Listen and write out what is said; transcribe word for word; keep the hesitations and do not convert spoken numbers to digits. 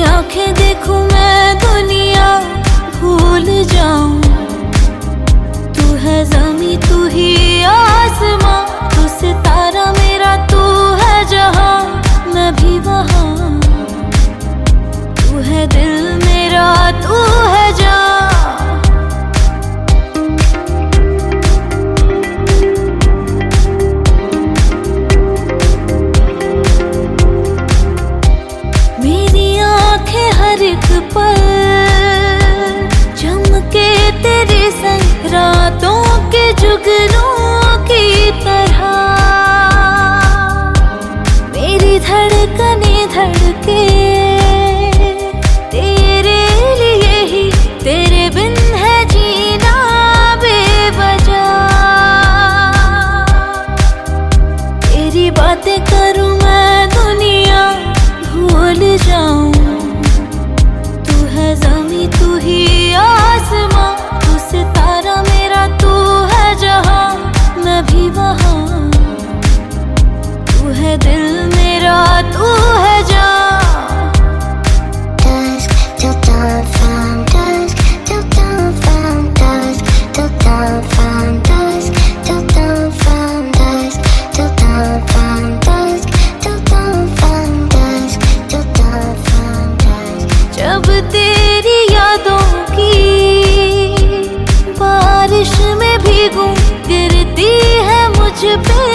आंखें देखूं मैं दुनिया भूल जाऊं। तू है ज़मीं तू ही आसमां, तू सितारा मेरा तू है जहां, मैं भी वहां। तू है दिल मेरा तू है जान। हर एक पल चमके तेरे संग, रातों के जुगनों की तरह। मेरी धड़कनें धड़के तेरे लिए ही, तेरे बिन है जीना बेवजह। तेरी बातें करूं मैं दुनिया भूल जाऊं। ज़मीं तू ही आसमां, तू सितारा मेरा तू है जहां, मैं भी वहां। तू है दिल मेरा तू है जान। Dusk till dawn, from dusk till dawn, from dusk till dawn, from dusk till dawn, from dusk till dawn, from dusk till dawn, from dusk till dawn, from dusk। जब तेरी यादों की बारिश में भीगूं, गिरती है मुझ पे